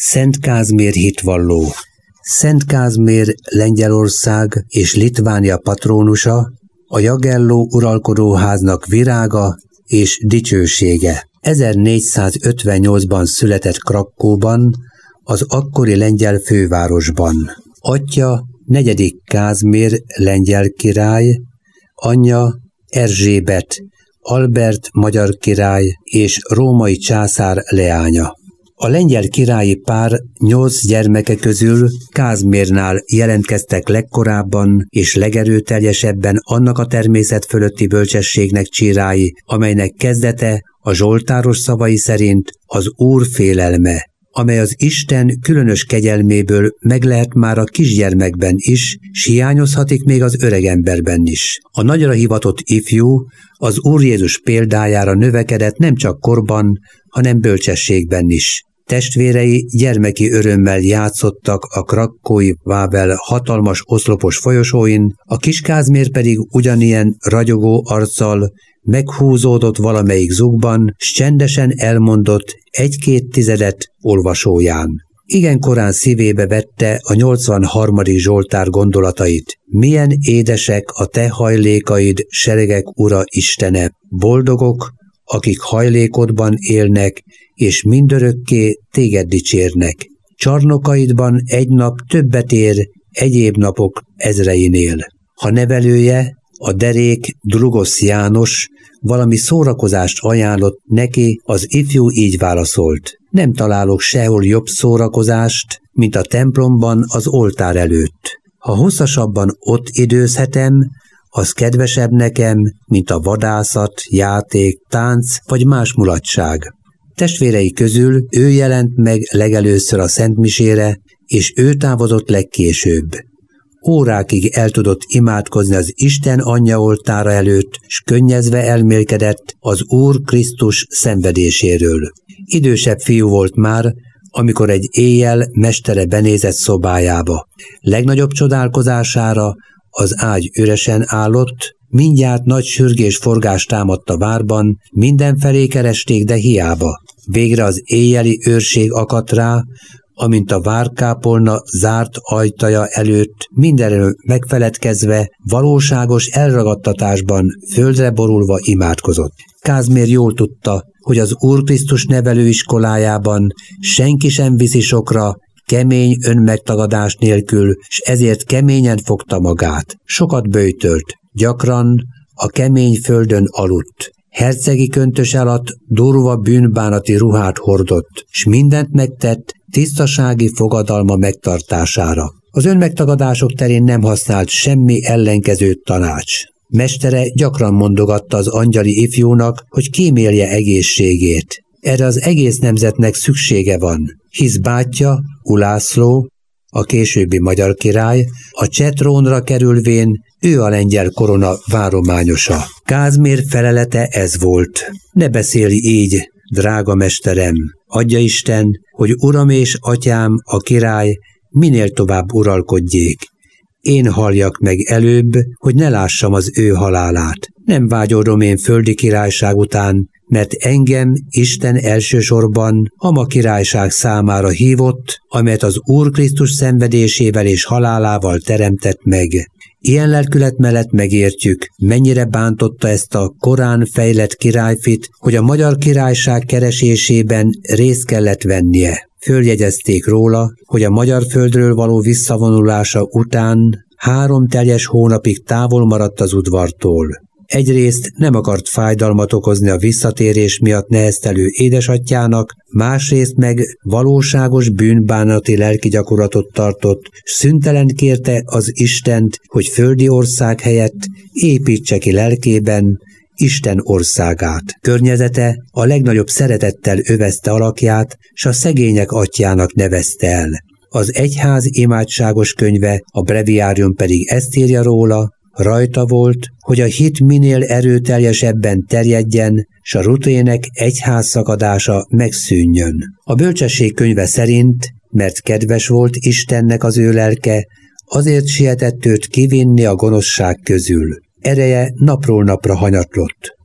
Szent Kázmér hitvalló. Szent Kázmér Lengyelország és Litvánia patrónusa, a Jagelló uralkodóháznak virága és dicsősége. 1458-ban született Krakkóban, az akkori lengyel fővárosban. Atyja 4. Kázmér lengyel király, anyja Erzsébet, Albert magyar király és római császár leánya. A lengyel királyi pár 8 gyermeke közül Kázmérnál jelentkeztek legkorábban és legerőteljesebben annak a természet fölötti bölcsességnek csírái, amelynek kezdete a zsoltáros szavai szerint az Úr félelme, amely az Isten különös kegyelméből meg lehet már a kisgyermekben is, s hiányozhatik még az öregemberben is. A nagyra hivatott ifjú az Úr Jézus példájára növekedett nem csak korban, hanem bölcsességben is. Testvérei gyermeki örömmel játszottak a krakkói Vável hatalmas oszlopos folyosóin, a kis Kázmér pedig ugyanilyen ragyogó arccal meghúzódott valamelyik zugban, s csendesen elmondott 1-2 tizedet olvasóján. Igen korán szívébe vette a 83. Zsoltár gondolatait. Milyen édesek a te hajlékaid, seregek ura Istene, boldogok, akik hajlékodban élnek, és mindörökké téged dicsérnek. Csarnokaidban egy nap többet ér egyéb napok ezreinél. Ha nevelője, a derék Drugosz János valami szórakozást ajánlott neki, az ifjú így válaszolt: nem találok sehol jobb szórakozást, mint a templomban az oltár előtt. Ha hosszasabban ott időzhetem, az kedvesebb nekem, mint a vadászat, játék, tánc vagy más mulatság. Testvérei közül ő jelent meg legelőször a szentmisére, és ő távozott legkésőbb. Órákig el tudott imádkozni az Isten anyja oltára előtt, s könnyezve elmélkedett az Úr Krisztus szenvedéséről. Idősebb fiú volt már, amikor egy éjjel mestere benézett szobájába. Legnagyobb csodálkozására az ágy üresen állott, mindjárt nagy sürgés-forgás támadt a várban, mindenfelé keresték, de hiába. Végre az éjjeli őrség akadt rá, amint a várkápolna zárt ajtaja előtt mindenről megfeledkezve, valóságos elragadtatásban földre borulva imádkozott. Kázmér jól tudta, hogy az Úr Krisztus nevelőiskolájában senki sem viszi sokra, kemény önmegtagadás nélkül, s ezért keményen fogta magát. Sokat böjtölt, gyakran a kemény földön aludt. Hercegi köntös alatt durva bűnbánati ruhát hordott, s mindent megtett tisztasági fogadalma megtartására. Az önmegtagadások terén nem használt semmi ellenkező tanács. Mestere gyakran mondogatta az angyali ifjúnak, hogy kímélje egészségét. Erre az egész nemzetnek szüksége van, hisz bátyja, Ulászló, a későbbi magyar király, a cseh trónra kerülvén ő a lengyel korona várományosa. Kázmér felelete ez volt: ne beszélj így, drága mesterem, adja Isten, hogy uram és atyám, a király minél tovább uralkodjék. Én halljak meg előbb, hogy ne lássam az ő halálát. Nem vágyódom én földi királyság után, mert engem Isten elsősorban a ma királyság számára hívott, amelyet az Úr Krisztus szenvedésével és halálával teremtett meg. Ilyen lelkület mellett megértjük, mennyire bántotta ezt a korán fejlett királyfit, hogy a magyar királyság keresésében részt kellett vennie. Följegyezték róla, hogy a magyar földről való visszavonulása után 3 teljes hónapig távol maradt az udvartól. Egyrészt nem akart fájdalmat okozni a visszatérés miatt neheztelő édesatyjának, másrészt meg valóságos bűnbánati lelki gyakorlatot tartott, s szüntelen kérte az Istent, hogy földi ország helyett építse ki lelkében Isten országát. Környezete a legnagyobb szeretettel övezte alakját, s a szegények atyjának nevezte el. Az egyház imádságos könyve, a breviárium pedig ezt írja róla: rajta volt, hogy a hit minél erőteljesebben terjedjen, s a rutének egyházszakadása megszűnjön. A bölcsesség könyve szerint, mert kedves volt Istennek az ő lelke, azért sietett őt kivinni a gonoszság közül. Ereje napról napra hanyatlott.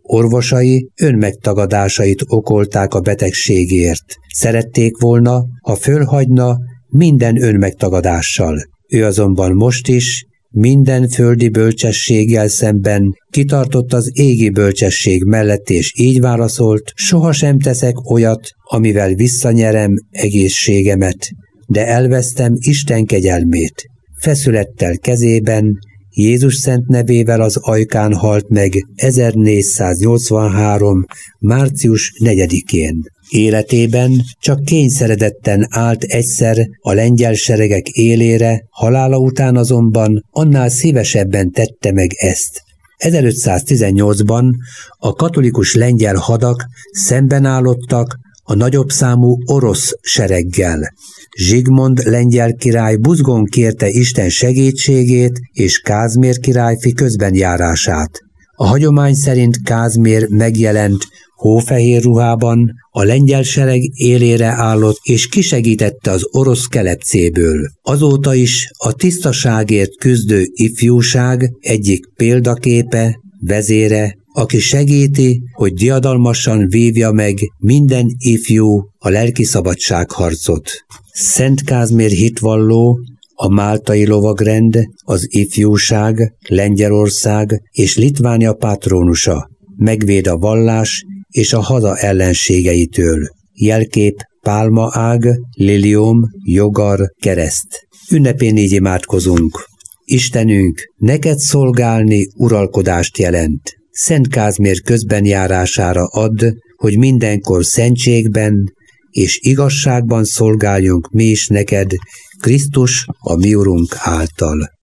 Orvosai önmegtagadásait okolták a betegségért. Szerették volna, ha fölhagyna minden önmegtagadással. Ő azonban most is minden földi bölcsességgel szemben kitartott az égi bölcsesség mellett, és így válaszolt: sohasem teszek olyat, amivel visszanyerem egészségemet, de elvesztem Isten kegyelmét. Feszülettel kezében, Jézus szent nevével az ajkán halt meg 1483. március 4-én. Életében csak kényszeredetten állt egyszer a lengyel seregek élére, halála után azonban annál szívesebben tette meg ezt. 1518-ban a katolikus lengyel hadak szemben állottak a nagyobb számú orosz sereggel. Zsigmond lengyel király buzgón kérte Isten segítségét és Kázmér királyfi közbenjárását. A hagyomány szerint Kázmér megjelent hófehér ruhában, a lengyel sereg élére állott és kisegítette az orosz kelepcéből. Azóta is a tisztaságért küzdő ifjúság egyik példaképe, vezére, aki segíti, hogy diadalmasan vívja meg minden ifjú a lelki szabadságharcot. Szent Kázmér hitvalló, a máltai lovagrend, az ifjúság, Lengyelország és Litvánia patrónusa, megvéd a vallás és a haza ellenségeitől. Jelkép pálmaág, liliom, jogar, kereszt. Ünnepén így imádkozunk. Istenünk, neked szolgálni uralkodást jelent. Szent Kázmér közbenjárására add, hogy mindenkor szentségben és igazságban szolgáljunk mi is neked, Krisztus, a mi Urunk által.